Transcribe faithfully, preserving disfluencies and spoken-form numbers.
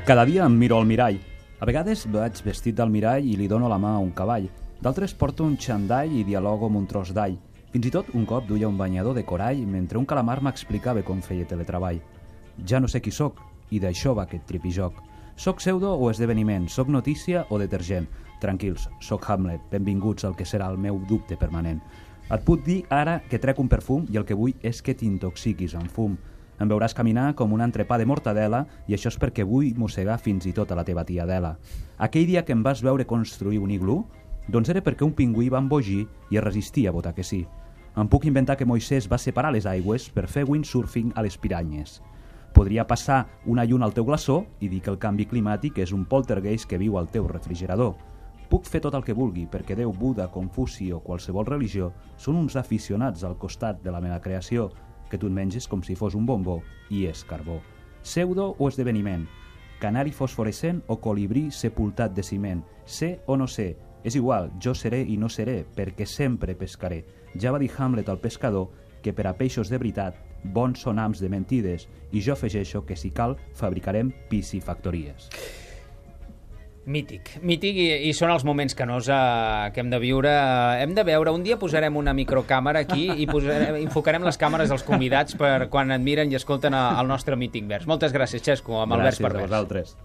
Cada dia em miro al mirall. A vegades vaig vestit del mirall i li dono la mà a un cavall. D'altres porto un xandall i dialogo amb un tros d'all. Fins i tot un cop duia un banyador de corall mentre un calamar m'explicava com feia teletreball. Ja no sé qui sóc, i d'això va aquest tripijoc. Soc pseudo o esdeveniment, soc notícia o detergent. Tranquils, soc Hamlet, benvinguts al que serà el meu dubte permanent. Et puc dir ara que trec un perfum i el que vull és que t'intoxiquis amb fum. Em veuràs caminar com un entrepà de mortadela i això és perquè vull mossegar fins i tot a la teva tia Adela. Aquell dia que em vas veure construir un iglú, doncs era perquè un pingüí va embogir i es resistia a votar que sí. Em puc inventar que Moisès va separar les aigües per fer windsurfing a les piranyes. Podria passar una lluna al teu glaçó i dir que el canvi climàtic és un poltergeist que viu al teu refrigerador. Puc fer tot el que vulgui perquè Déu, Buda, Confuci o qualsevol religió són uns aficionats al costat de la meva creació, que tu et menges com si fos un bombó i és carbó. Pseudo o esdeveniment, canari fosforescent o colibrí sepultat de ciment, sé o no sé, és igual, jo seré i no seré, perquè sempre pescaré. Ja va dir Hamlet al pescador que per a peixos de veritat bons són hams de mentides i jo afegeixo que si cal fabricarem piscifactories. Mític, mític i, i són els moments canós eh, que hem de viure. Hem de veure, un dia posarem una microcàmera aquí i posarem, enfocarem les càmeres dels convidats per quan et miren i escolten el nostre mític vers. Moltes gràcies, Xesco, amb el vers per vers. Gràcies a vosaltres.